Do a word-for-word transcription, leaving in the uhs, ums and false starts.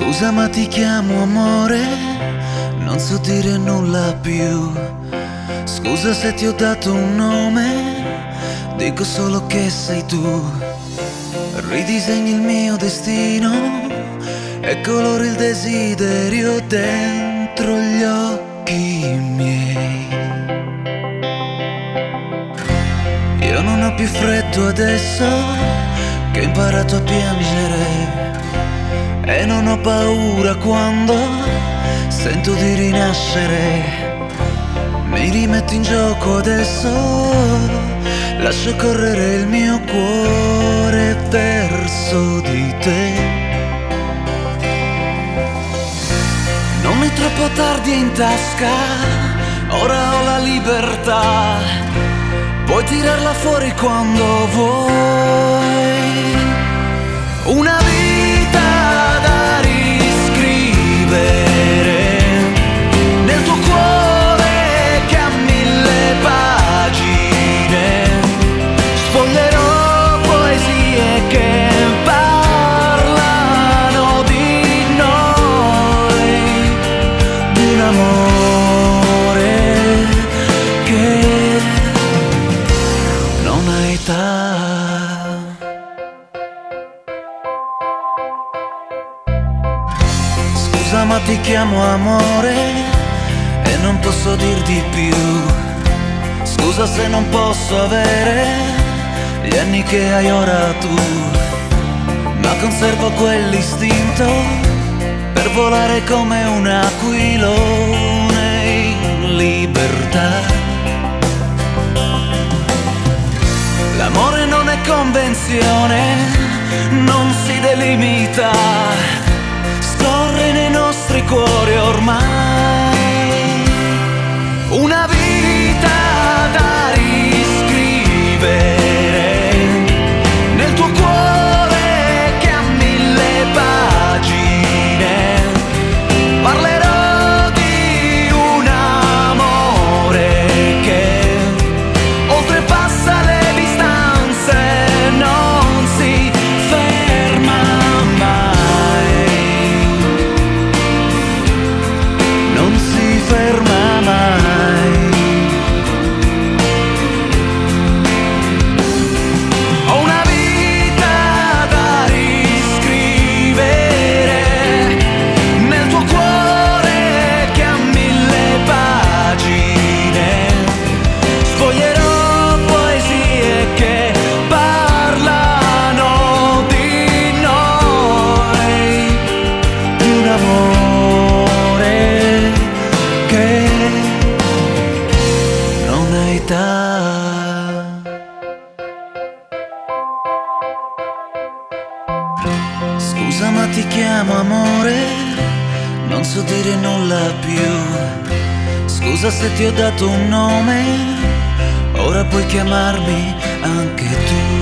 Scusa ma ti chiamo amore, non so dire nulla più. Scusa se ti ho dato un nome, dico solo che sei tu. Ridisegni il mio destino e colori il desiderio dentro gli occhi miei. Io non ho più freddo adesso che ho imparato a piangere, e non ho paura quando sento di rinascere. Mi rimetto in gioco adesso, lascio correre il mio cuore verso di te. Non è troppo tardi in tasca, ora ho la libertà. Puoi tirarla fuori quando vuoi. Una vita da riscrivere nel tuo cuore che ha mille pagine. Sfoglierò poesie che parlano di noi, di un amore che non ha età. Scusa ma ti chiamo amore e non posso dir di più. Scusa se non posso avere gli anni che hai ora tu, ma conservo quell'istinto per volare come un aquilone in libertà. L'amore non è convenzione, non si delimita, scorre nei nostri cuori ormai. Una vita da riscrivere nel tuo cuore che ha mille pagine. Parlerò di un amore che oltrepassa le distanze, non si ferma mai, non si ferma mai. Ho una vita da riscrivere nel tuo cuore che ha mille pagine. Sfoglierò poesie che parlano di noi, di un amore che non ha età. Scusa ma ti chiamo amore, non so dire nulla più. Scusa se ti ho dato un nome, ora puoi chiamarmi anche tu.